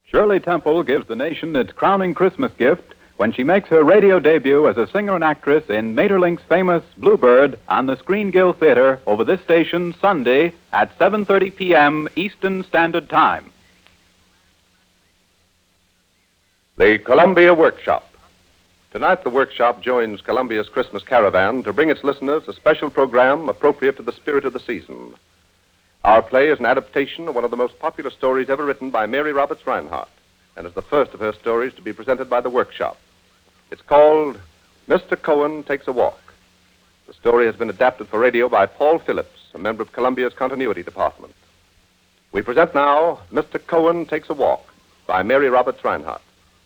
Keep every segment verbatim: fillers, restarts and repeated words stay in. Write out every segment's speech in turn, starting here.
Shirley Temple gives the nation its crowning Christmas gift when she makes her radio debut as a singer and actress in Maeterlinck's famous Bluebird on the Screen Guild Theater over this station Sunday at seven thirty p.m. Eastern Standard Time. The Columbia Workshop. Tonight, the Workshop joins Columbia's Christmas Caravan to bring its listeners a special program appropriate to the spirit of the season. Our play is an adaptation of one of the most popular stories ever written by Mary Roberts Reinhardt, and is the first of her stories to be presented by the Workshop. It's called Mister Cohen Takes a Walk. The story has been adapted for radio by Paul Phillips, a member of Columbia's Continuity Department. We present now Mister Cohen Takes a Walk by Mary Roberts Reinhardt.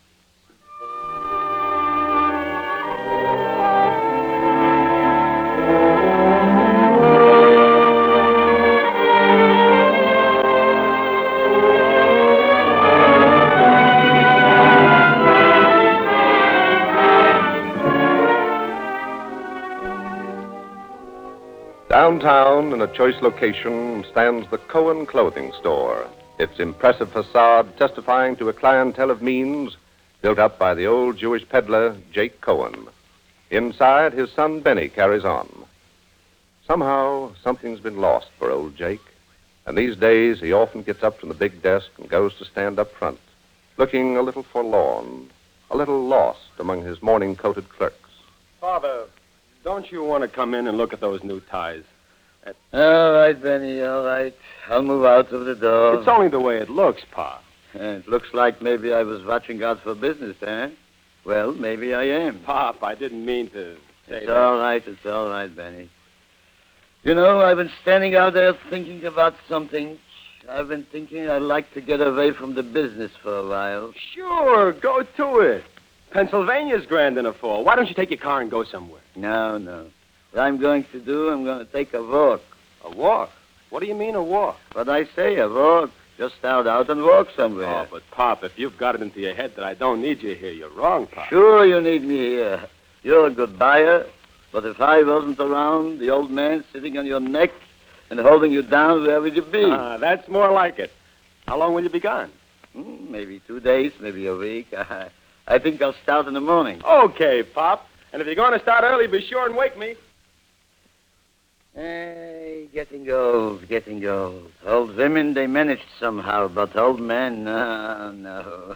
Downtown, in a choice location, stands the Cohen Clothing Store, its impressive facade testifying to a clientele of means built up by the old Jewish peddler, Jake Cohen. Inside, his son Benny carries on. Somehow, something's been lost for old Jake, and these days he often gets up from the big desk and goes to stand up front, looking a little forlorn, a little lost among his morning-coated clerks. Father, don't you want to come in and look at those new ties? All right, Benny, all right. I'll move out of the door. It's only the way it looks, Pa. It looks like maybe I was watching out for business, eh? Well, maybe I am. Pop, I didn't mean to say It's that. all right, it's all right, Benny. You know, I've been standing out there thinking about something. I've been thinking I'd like to get away from the business for a while. Sure, go to it. Pennsylvania's grand in the fall. Why don't you take your car and go somewhere? No, no. What I'm going to do, I'm going to take a walk. A walk? What do you mean, a walk? What I say, a walk. Just start out and walk somewhere. Oh, but, Pop, if you've got it into your head that I don't need you here, you're wrong, Pop. Sure you need me here. You're a good buyer, but if I wasn't around, the old man sitting on your neck and holding you down, where would you be? Ah, that's more like it. How long will you be gone? Hmm, maybe two days, maybe a week. I, I think I'll start in the morning. Okay, Pop. And if you're going to start early, be sure and wake me. Hey, getting old, getting old. Old women, they managed somehow, but old men, no, no.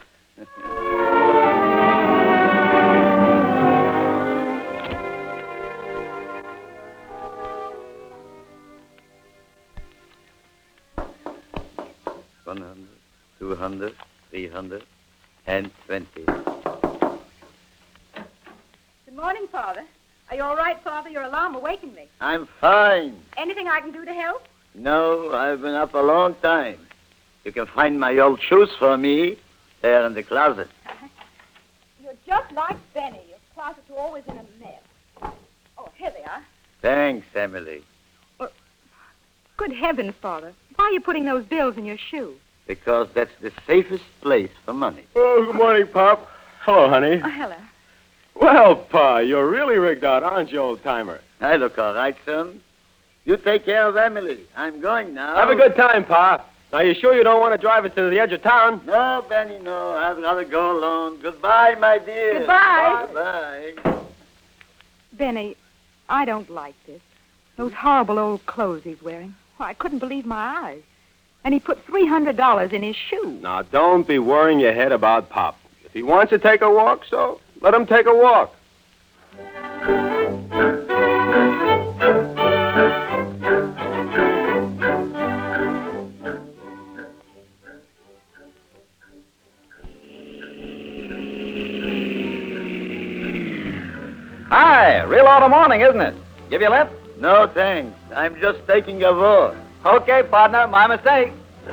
One hundred, two hundred, three hundred, and twenty. Good morning, Father. Are you all right, Father? Your alarm awakened me. I'm fine. Anything I can do to help? No, I've been up a long time. You can find my old shoes for me there in the closet. You're just like Benny. Your closet's always in a mess. Oh, here they are. Thanks, Emily. Good heavens, Father. Why are you putting those bills in your shoe? Because that's the safest place for money. Oh, good morning, Pop. Hello, honey. Oh, hello. Well, Pa, you're really rigged out, aren't you, old-timer? I look all right, son. You take care of Emily. I'm going now. Have a good time, Pa. Now, you sure you don't want to drive us to the edge of town? No, Benny, no. I'd rather go alone. Goodbye, my dear. Goodbye. Bye-bye. Benny, I don't like this. Those horrible old clothes he's wearing. Well, I couldn't believe my eyes. And he put three hundred dollars in his shoe. Now, don't be worrying your head about Pop. If he wants to take a walk, so let him take a walk. Hi, real auto morning, isn't it? Give you a lift? No, thanks. I'm just taking a walk. Okay, partner, my mistake.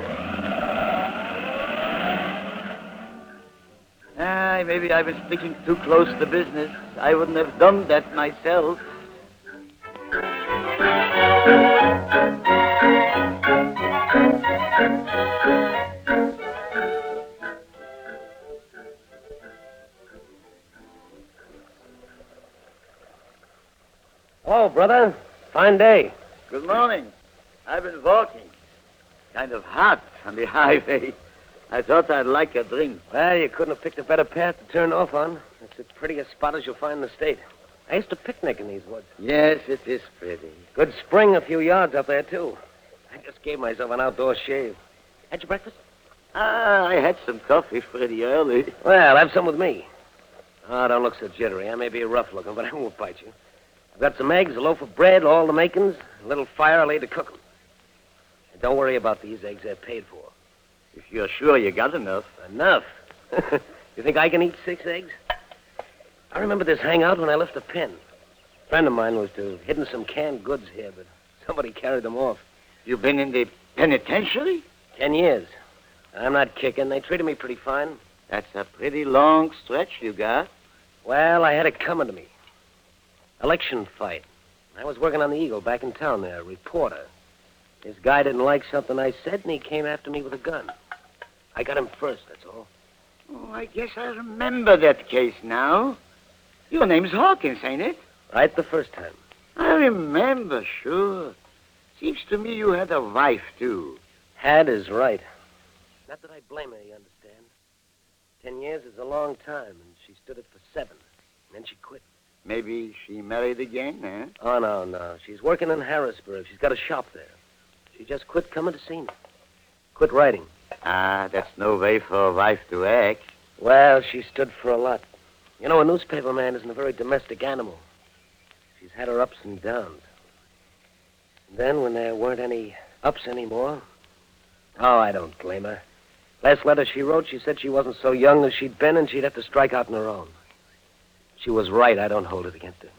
Ah, maybe I was sticking too close to business. I wouldn't have done that myself. Hello, brother. Fine day. Good morning. I've been walking. Kind of hot on the highway. I thought I'd like a drink. Well, you couldn't have picked a better path to turn off on. It's the prettiest spot as you'll find in the state. I used to picnic in these woods. Yes, it is pretty. Good spring a few yards up there, too. I just gave myself an outdoor shave. Had your breakfast? Ah, I had some coffee pretty early. Well, have some with me. Oh, don't look so jittery. I may be rough looking, but I won't bite you. I've got some eggs, a loaf of bread, all the makings, a little fire laid to cook them. And don't worry about these eggs. They're paid for. If you're sure you got enough. Enough? You think I can eat six eggs? I remember this hangout when I left the pen. A friend of mine was to have hidden some canned goods here, but somebody carried them off. You been in the penitentiary? Ten years. I'm not kicking. They treated me pretty fine. That's a pretty long stretch you got. Well, I had it coming to me. Election fight. I was working on the Eagle back in town there, a reporter. This guy didn't like something I said, and he came after me with a gun. I got him first, that's all. Oh, I guess I remember that case now. Your name's Hawkins, ain't it? Right the first time. I remember, sure. Seems to me you had a wife, too. Had is right. Not that I blame her, you understand. Ten years is a long time, and she stood it for seven. And then she quit. Maybe she married again, eh? Oh, no, no. She's working in Harrisburg. She's got a shop there. She just quit coming to see me. Quit writing. Ah, that's no way for a wife to act. Well, she stood for a lot. You know, a newspaper man isn't a very domestic animal. She's had her ups and downs. And then, when there weren't any ups anymore, oh, I don't blame her. Last letter she wrote, she said she wasn't so young as she'd been, and she'd have to strike out on her own. She was right. I don't hold it against her.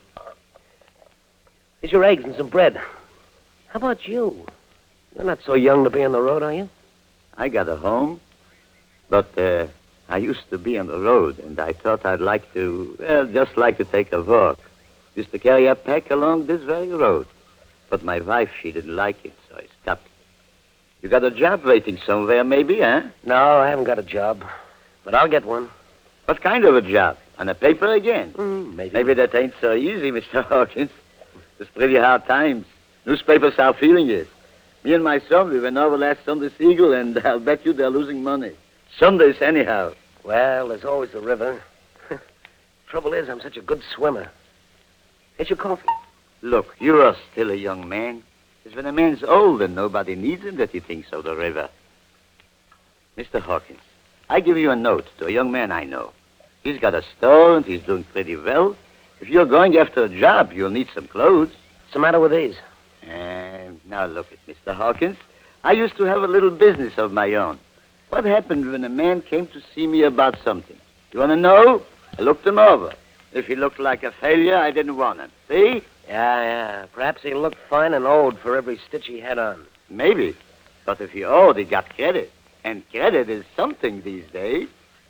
Here's your eggs and some bread. How about you? You're not so young to be on the road, are you? I got a home, but uh, I used to be on the road, and I thought I'd like to, well, just like to take a walk. Used to carry a pack along this very road. But my wife, she didn't like it, so I stopped. You got a job waiting somewhere, maybe, huh? No, I haven't got a job, but I'll get one. What kind of a job? On a paper again? Mm, maybe. Maybe that ain't so easy, Mister Hawkins. It's pretty hard times. Newspapers are feeling it. Me and my son, we went over last Sunday's Eagle, and I'll bet you they're losing money. Sundays, anyhow. Well, there's always the river. Trouble is, I'm such a good swimmer. Here's your coffee. Look, you are still a young man. It's when a man's old and nobody needs him that he thinks of the river. Mister Hawkins, I give you a note to a young man I know. He's got a store and he's doing pretty well. If you're going after a job, you'll need some clothes. What's the matter with these? And now look at Mister Hawkins. I used to have a little business of my own. What happened when a man came to see me about something? You want to know? I looked him over. If he looked like a failure, I didn't want him. See? Yeah, yeah. Perhaps he looked fine and old for every stitch he had on. Maybe. But if he owed, he got credit. And credit is something these days.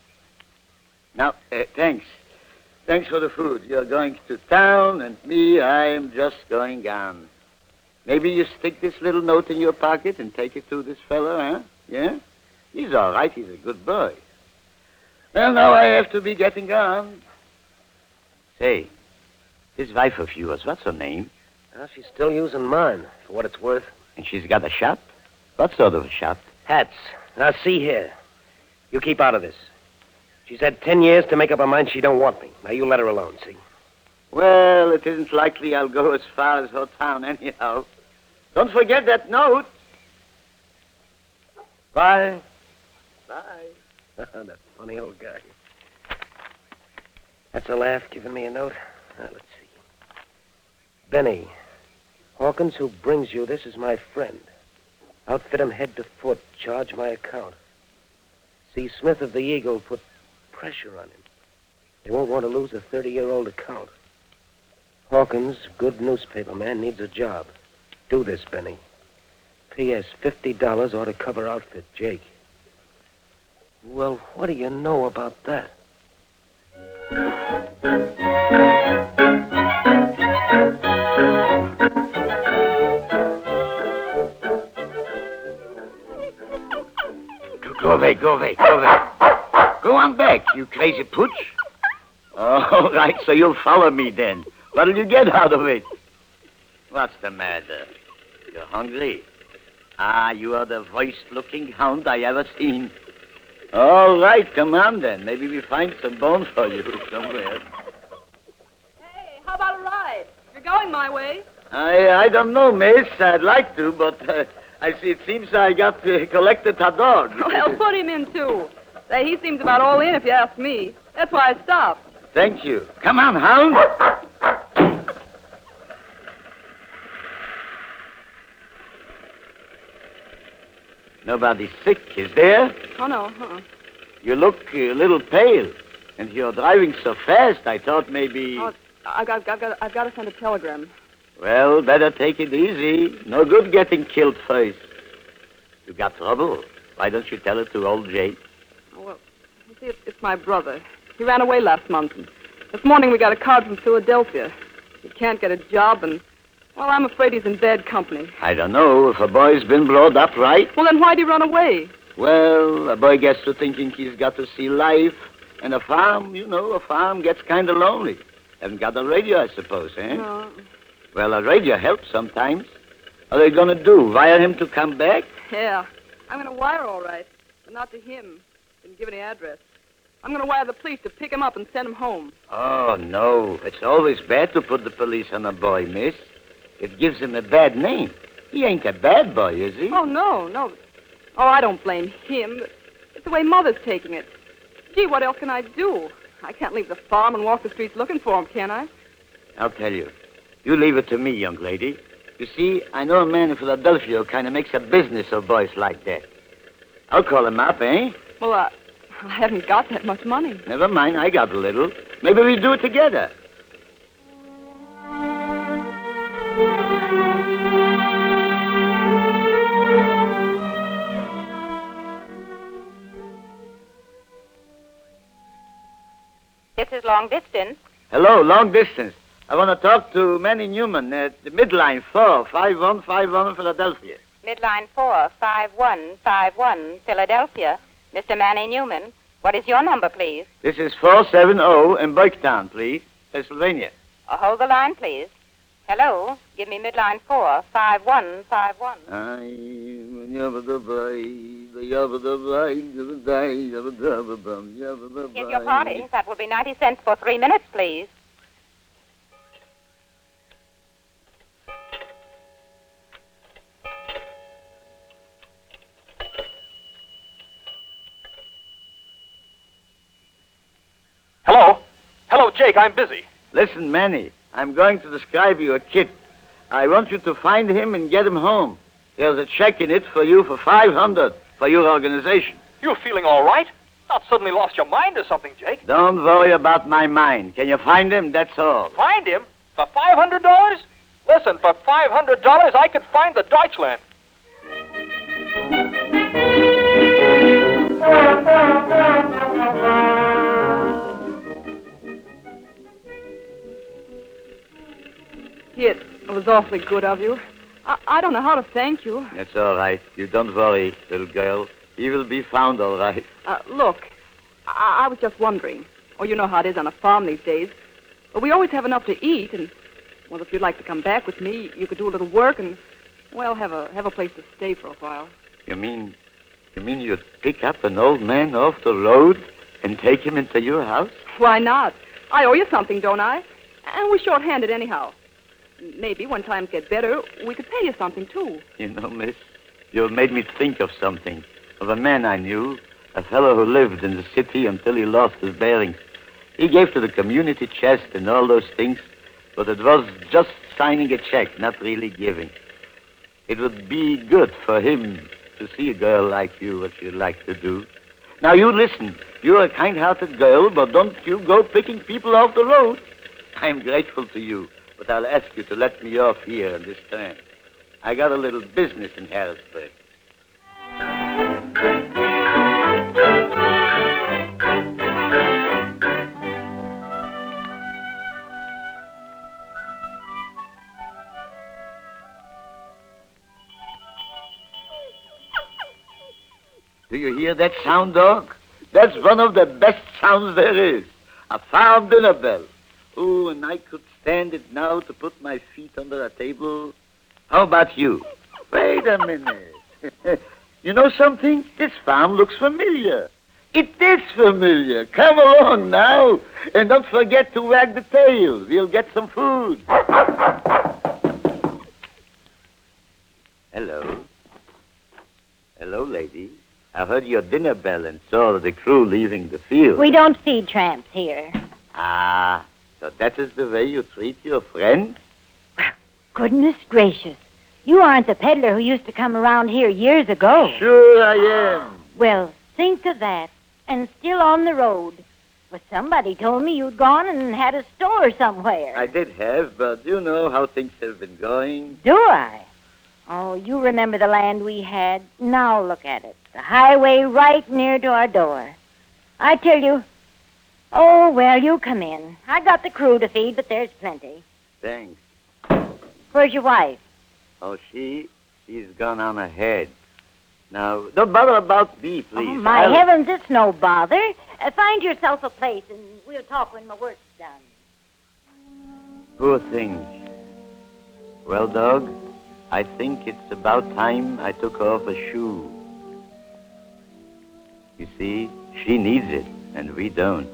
Now, uh, thanks. Thanks for the food. You're going to town, and me, I'm just going on. Maybe you stick this little note in your pocket and take it to this fellow, huh? Yeah? He's all right. He's a good boy. Well, now I have to be getting on. Say, this wife of yours, what's her name? Well, she's still using mine, for what it's worth. And she's got a shop? What sort of a shop? Hats. Now, see here. You keep out of this. She's had ten years to make up her mind she don't want me. Now, you let her alone, see? Well, it isn't likely I'll go as far as her town anyhow. Don't forget that note. Bye. Bye. That funny old guy. That's a laugh, giving me a note. Now, let's see. Benny, Hawkins, who brings you this, is my friend. Outfit him head to foot. Charge my account. See Smith of the Eagle put pressure on him. They won't want to lose a thirty-year-old account. Hawkins, good newspaper man, needs a job. Do this, Benny. P S fifty dollars ought to cover outfit, Jake. Well, what do you know about that? Go away, go away, go away. Go on back, you crazy pooch. All right, so you'll follow me then. What'll you get out of it? What's the matter? You're hungry? Ah, you are the worst-looking hound I ever seen. All right, come on then. Maybe we find some bones for you somewhere. Hey, how about a ride? You're going my way. I I don't know, miss. I'd like to, but uh, I see it seems I got to collect a dog. Well, put him in, too. Say, he seems about all in, if you ask me. That's why I stopped. Thank you. Come on, hound. Nobody sick, is there? Oh, no. Uh-uh. You look a little pale, and you're driving so fast, I thought maybe... Oh, I've got, I've, got, I've got to send a telegram. Well, better take it easy. No good getting killed first. You got trouble. Why don't you tell it to old Jake? Oh, well, you see, it's, it's my brother. He ran away last month. And this morning we got a card from Philadelphia. He can't get a job, and, well, I'm afraid he's in bad company. I don't know if a boy's been blowed up right. Well, then why'd he run away? Well, a boy gets to thinking he's got to see life. And a farm, you know, a farm gets kind of lonely. Haven't got a radio, I suppose, eh? No. Well, a radio helps sometimes. What are they going to do, wire him to come back? Yeah. I'm going to wire all right, but not to him. Didn't give any address. I'm going to wire the police to pick him up and send him home. Oh, no. It's always bad to put the police on a boy, miss. It gives him a bad name. He ain't a bad boy, is he? Oh, no, no. Oh, I don't blame him. But it's the way Mother's taking it. Gee, what else can I do? I can't leave the farm and walk the streets looking for him, can I? I'll tell you. You leave it to me, young lady. You see, I know a man in Philadelphia who kind of makes a business of boys like that. I'll call him up, eh? Well, uh, I haven't got that much money. Never mind, I got a little. Maybe we do it together. This is long distance. Hello, long distance. I want to talk to Manny Newman at the midline four five one five one Philadelphia. Midline four five one five one, Philadelphia. Mister Manny Newman, what is your number, please? This is four seven zero in Burketown, please, Pennsylvania. Uh, hold the line, please. Hello, give me midline four five one five one. Here's your party. That will be ninety cents for three minutes, please. Hello? Hello, Jake, I'm busy. Listen, Manny, I'm going to describe you a kid. I want you to find him and get him home. There's a check in it for you for five hundred for your organization. You're feeling all right? Not suddenly lost your mind or something, Jake. Don't worry about my mind. Can you find him? That's all. Find him? For five hundred dollars? Listen, for five hundred dollars, I could find the Deutschland. It was awfully good of you. I, I don't know how to thank you. That's all right. You don't worry, little girl. He will be found all right. Uh, look, I, I was just wondering. Oh, you know how it is on a farm these days. But we always have enough to eat, and, well, if you'd like to come back with me, you could do a little work and, well, have a have a place to stay for a while. You mean, you mean you'd pick up an old man off the road and take him into your house? Why not? I owe you something, don't I? And we're short-handed anyhow. Maybe when times get better, we could pay you something, too. You know, miss, you made me think of something. Of a man I knew, a fellow who lived in the city until he lost his bearings. He gave to the community chest and all those things, but it was just signing a check, not really giving. It would be good for him to see a girl like you, what you'd like to do. Now, you listen. You're a kind-hearted girl, but don't you go picking people off the road. I'm grateful to you. But I'll ask you to let me off here on this time. I got a little business in Harrisburg. Do you hear that sound, dog? That's one of the best sounds there is. A farm dinner bell. Oh, and I could stand it now to put my feet under a table. How about you? Wait a minute. You know something? This farm looks familiar. It is familiar. Come along now. And don't forget to wag the tail. We'll get some food. Hello. Hello, lady. I heard your dinner bell and saw the crew leaving the field. We don't feed tramps here. Ah, so that is the way you treat your friend? Goodness gracious. You aren't the peddler who used to come around here years ago. Sure I am. Well, think of that. And still on the road. Well, somebody told me you'd gone and had a store somewhere. I did have, but you know how things have been going. Do I? Oh, you remember the land we had. Now look at it. The highway right near to our door. I tell you, oh, well, you come in. I got the crew to feed, but there's plenty. Thanks. Where's your wife? Oh, she? She's gone on ahead. Now, don't bother about me, please. Oh, my I'll... heavens, it's no bother. Uh, find yourself a place, and we'll talk when my work's done. Poor thing. Well, dog, I think it's about time I took off a shoe. You see, she needs it, and we don't.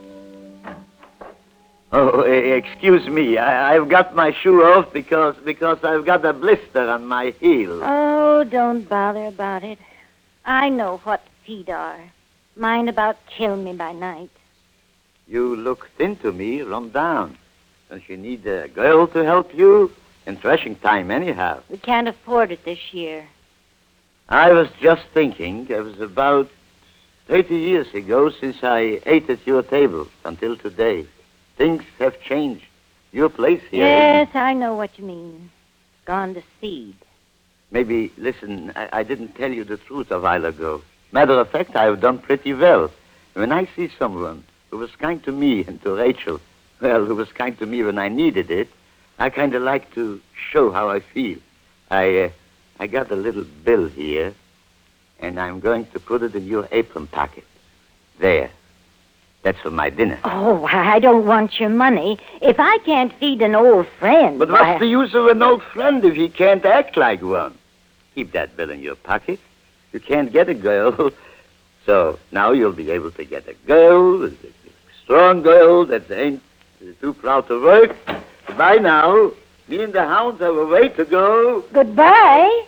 Oh, excuse me. I, I've got my shoe off because because I've got a blister on my heel. Oh, don't bother about it. I know what feet are. Mine about kill me by night. You look thin to me, run down. Don't you need a girl to help you? In threshing time, anyhow. We can't afford it this year. I was just thinking, it was about thirty years ago since I ate at your table until today. Things have changed. Your place here... Yes, I know what you mean. It's gone to seed. Maybe, listen, I, I didn't tell you the truth a while ago. Matter of fact, I've done pretty well. When I see someone who was kind to me and to Rachel, well, who was kind to me when I needed it, I kind of like to show how I feel. I, uh, I got a little bill here, and I'm going to put it in your apron pocket. There. That's for my dinner. Oh, I don't want your money. If I can't feed an old friend... But what's why... the use of an old friend if he can't act like one? Keep that bill in your pocket. You can't get a girl. So now you'll be able to get a girl, a strong girl that ain't too proud to work. Goodbye now. Me and the hounds have a way to go. Goodbye?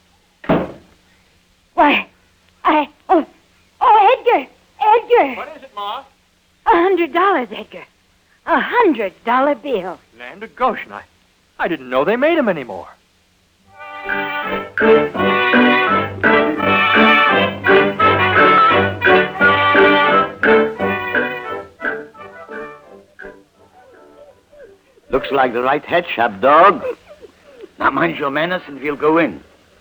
Why, I... Oh, oh, Edgar! Edgar! What is it, Ma? A hundred dollars, Edgar. A hundred dollar bill. Land of Goshen, I, I didn't know they made them anymore. Looks like the right head shop, dog. Now mind your manners and we'll go in.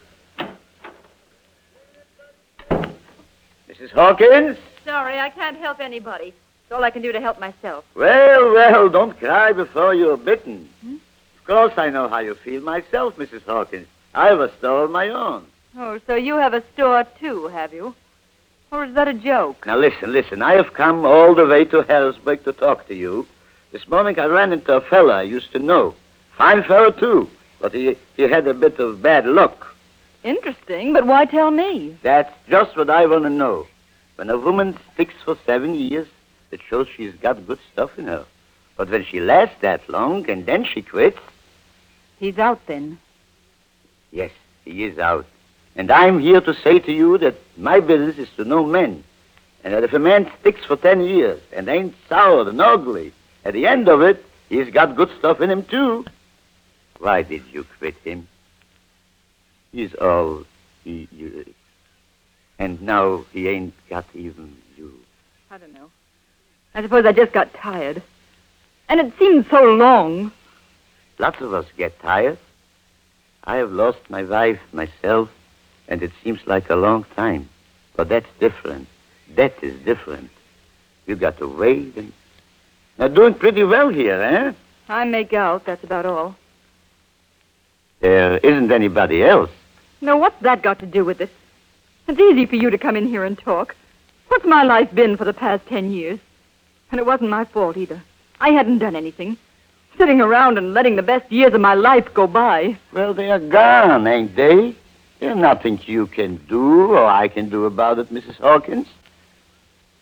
Missus Hawkins? Sorry, I can't help anybody. It's all I can do to help myself. Well, well, don't cry before you're bitten. Hmm? Of course I know how you feel myself, Missus Hawkins. I have a store of my own. Oh, so you have a store, too, have you? Or is that a joke? Now, listen, listen. I have come all the way to Harrisburg to talk to you. This morning I ran into a fella I used to know. Fine fellow, too. But he, he had a bit of bad luck. Interesting, but why tell me? That's just what I want to know. When a woman sticks for seven years, it shows she's got good stuff in her. But when she lasts that long and then she quits... He's out then. Yes, he is out. And I'm here to say to you that my business is to know men. And that if a man sticks for ten years and ain't sour and ugly, at the end of it, he's got good stuff in him, too. Why did you quit him? He's all... He, you, and now he ain't got even you. I don't know. I suppose I just got tired. And it seemed so long. Lots of us get tired. I have lost my wife myself, and it seems like a long time. But that's different. That is different. You got to wait and... Now, doing pretty well here, eh? I make out, that's about all. There isn't anybody else. No, what's that got to do with it? It's easy for you to come in here and talk. What's my life been for the past ten years? And it wasn't my fault either. I hadn't done anything. Sitting around and letting the best years of my life go by. Well, they are gone, ain't they? There's nothing you can do or I can do about it, Missus Hawkins.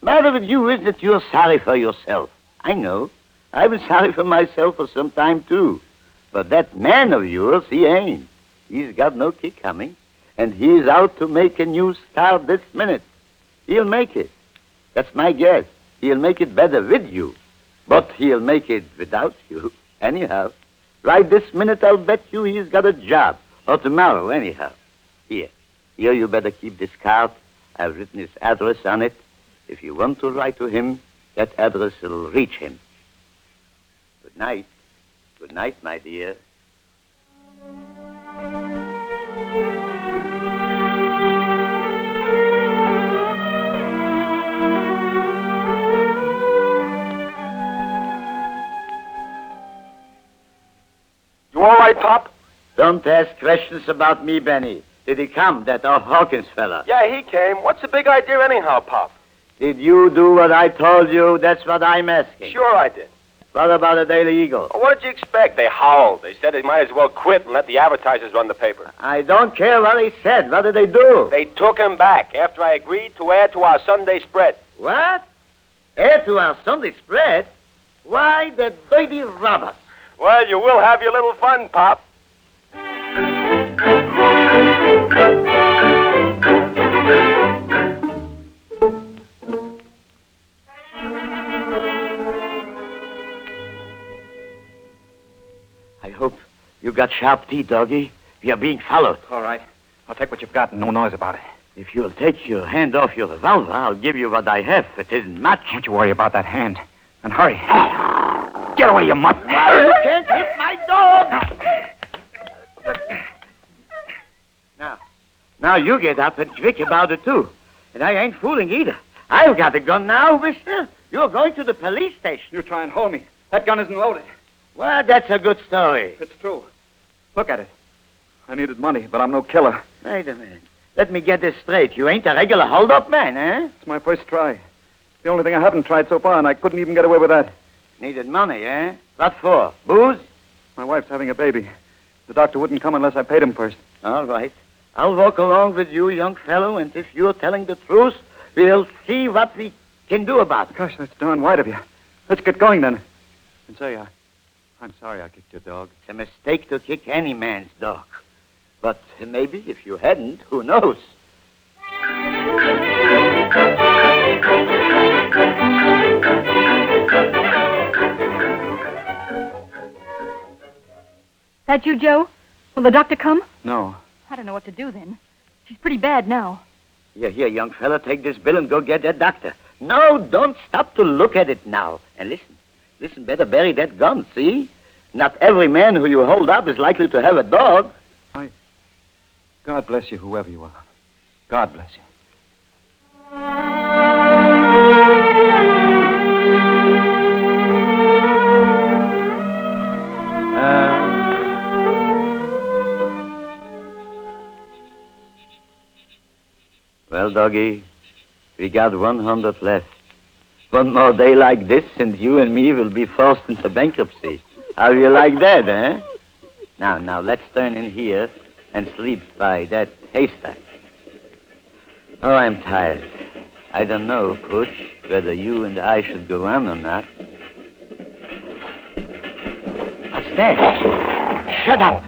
Matter with you is that you're sorry for yourself. I know. I've been sorry for myself for some time, too. But that man of yours, he ain't. He's got no kick coming, and he's out to make a new start this minute. He'll make it. That's my guess. He'll make it better with you, but he'll make it without you. Anyhow, right this minute, I'll bet you he's got a job, or tomorrow, anyhow. Here, here you better keep this card. I've written his address on it. If you want to write to him, that address will reach him. Good night. Good night, my dear. You all right, Pop? Don't ask questions about me, Benny. Did he come, that old Hawkins fella? Yeah, he came. What's the big idea anyhow, Pop? Did you do what I told you? That's what I'm asking. Sure I did. What about the Daily Eagle? Well, what did you expect? They howled. They said they might as well quit and let the advertisers run the paper. I don't care what he said. What did they do? They took him back after I agreed to add to our Sunday spread. What? Add to our Sunday spread? Why, the dirty robbers. Well, you will have your little fun, Pop. I hope you got sharp teeth, doggy. You're being followed. All right. I'll take what you've got and no noise about it. If you'll take your hand off your revolver, I'll give you what I have. It isn't much. Don't you worry about that hand. And hurry. Get away, you mutt. You can't hit my dog. Now, now you get up and quick about it, too. And I ain't fooling either. I've got a gun now, mister. You're going to the police station. You try and hold me. That gun isn't loaded. Well, that's a good story. It's true. Look at it. I needed money, but I'm no killer. Wait a minute. Let me get this straight. You ain't a regular hold-up man, eh? It's my first try. The only thing I haven't tried so far, and I couldn't even get away with that. Needed money, eh? What for? Booze? My wife's having a baby. The doctor wouldn't come unless I paid him first. All right. I'll walk along with you, young fellow, and if you're telling the truth, we'll see what we can do about it. Gosh, that's darn white of you. Let's get going, then. And say, uh, I'm sorry I kicked your dog. It's a mistake to kick any man's dog. But maybe if you hadn't, who knows? That you, Joe? Will the doctor come? No. I don't know what to do then. She's pretty bad now. Here, here, young fella, take this bill and go get that doctor. No, don't stop to look at it now. And listen, listen, better bury that gun, see? Not every man who you hold up is likely to have a dog. I... God bless you, whoever you are. God bless you. Well, doggy, we got one hundred left. One more day like this, and you and me will be forced into bankruptcy. How do you like that, eh? Now, now, let's turn in here and sleep by that haystack. Oh, I'm tired. I don't know, Pooch, whether you and I should go on or not. What's that? Shut up!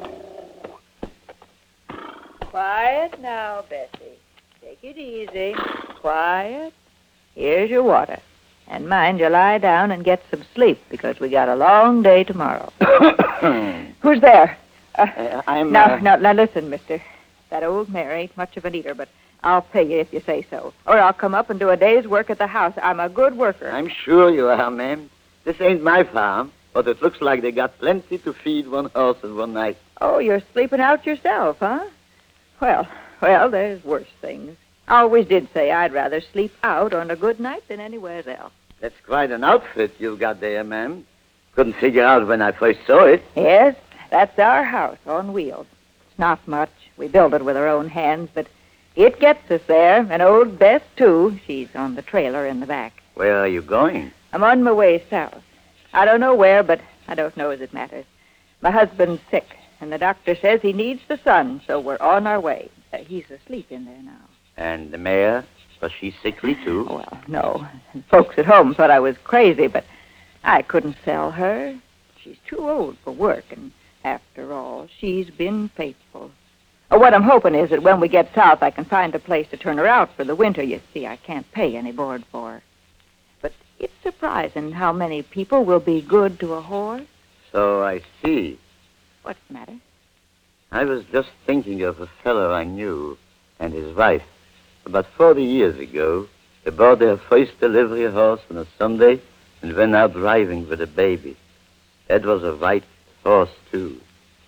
Quiet now, Bessie. Take it easy. Quiet. Here's your water. And mind you lie down and get some sleep, because we got a long day tomorrow. Who's there? Uh, uh, I'm... Now, uh... now, now, listen, mister. That old mare ain't much of an eater, but I'll pay you if you say so. Or I'll come up and do a day's work at the house. I'm a good worker. I'm sure you are, ma'am. This ain't my farm, but it looks like they got plenty to feed one horse in one night. Oh, you're sleeping out yourself, huh? Well, well, there's worse things. I always did say I'd rather sleep out on a good night than anywhere else. That's quite an outfit you've got there, ma'am. Couldn't figure out when I first saw it. Yes, that's our house on wheels. It's not much. We built it with our own hands, but it gets us there. And old Bess, too. She's on the trailer in the back. Where are you going? I'm on my way south. I don't know where, but I don't know as it matters. My husband's sick, and the doctor says he needs the sun, so we're on our way. Uh, he's asleep in there now. And the mare? Was she sickly, too? Well, no. Folks at home thought I was crazy, but I couldn't sell her. She's too old for work, and after all, she's been faithful. Oh, what I'm hoping is that when we get south, I can find a place to turn her out for the winter. You see, I can't pay any board for her. But it's surprising how many people will be good to a horse. So I see. What's the matter? I was just thinking of a fellow I knew and his wife. About forty years ago, they bought their first delivery horse on a Sunday and went out driving with a baby. That was a white horse, too.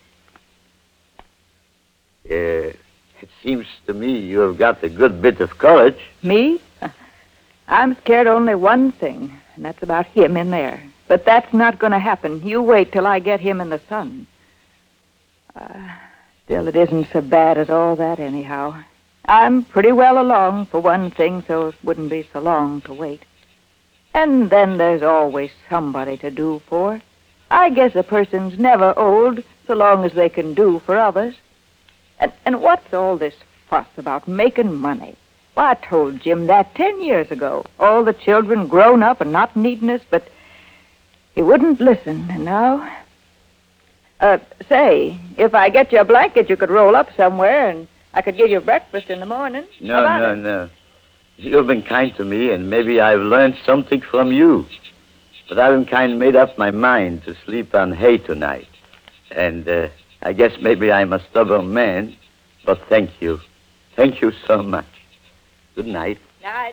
Uh, it seems to me you have got a good bit of courage. Me? I'm scared only one thing, and that's about him in there. But that's not going to happen. You wait till I get him in the sun. Uh, still, it isn't so bad as all that, anyhow. I'm pretty well along, for one thing, so it wouldn't be so long to wait. And then there's always somebody to do for. I guess a person's never old so long as they can do for others. And, and what's all this fuss about making money? Well, I told Jim that ten years ago. All the children grown up and not needing us, but he wouldn't listen, and now... Uh, say, if I get you a blanket, you could roll up somewhere, and I could give you breakfast in the morning. No, no, no. You've been kind to me, and maybe I've learned something from you. But I haven't kind of made up my mind to sleep on hay tonight. And uh, I guess maybe I'm a stubborn man, but thank you. Thank you so much. Good night. Night.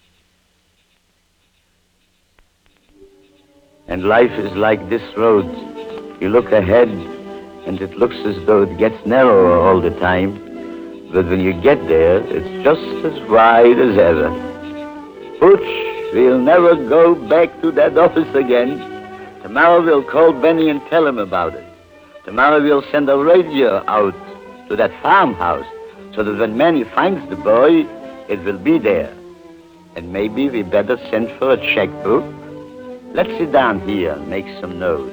And life is like this road. You look ahead, and it looks as though it gets narrower all the time. But when you get there, it's just as wide as ever. Pooch, we'll never go back to that office again. Tomorrow we'll call Benny and tell him about it. Tomorrow we'll send a radio out to that farmhouse so that when Manny finds the boy, it will be there. And maybe we better send for a checkbook. Let's sit down here and make some notes.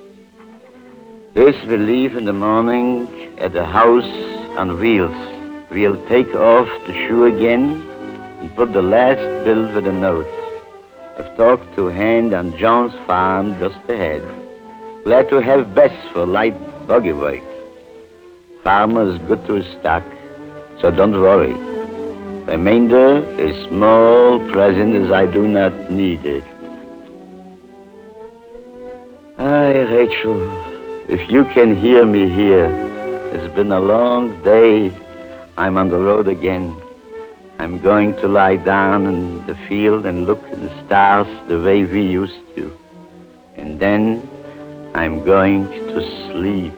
First we'll leave in the morning at the house on wheels. We'll take off the shoe again and put the last bill with a note. I've talked to Hand on John's farm just ahead. Glad to have Bess for light buggy work. Farmer's good to his stock, so don't worry. Remainder is small present as I do not need it. Aye, Rachel, if you can hear me here, it's been a long day. I'm on the road again. I'm going to lie down in the field and look at the stars the way we used to. And then I'm going to sleep.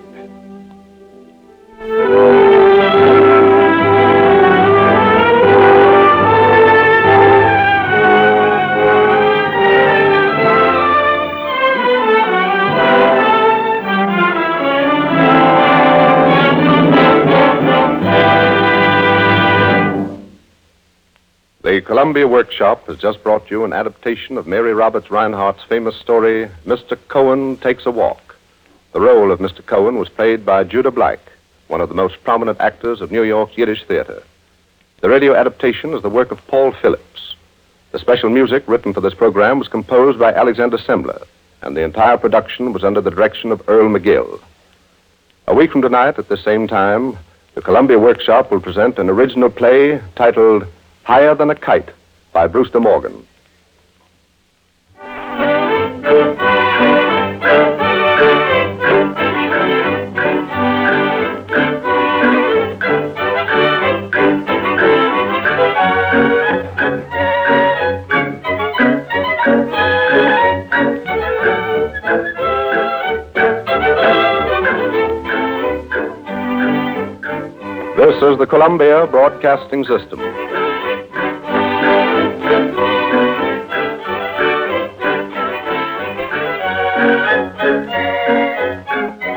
The Columbia Workshop has just brought you an adaptation of Mary Roberts Reinhardt's famous story, Mister Cohen Takes a Walk. The role of Mister Cohen was played by Judah Black, one of the most prominent actors of New York's Yiddish theater. The radio adaptation is the work of Paul Phillips. The special music written for this program was composed by Alexander Sembler, and the entire production was under the direction of Earl McGill. A week from tonight, at the same time, the Columbia Workshop will present an original play titled Higher Than a Kite by Brewster Morgan. This is the Columbia Broadcasting System. Thank you.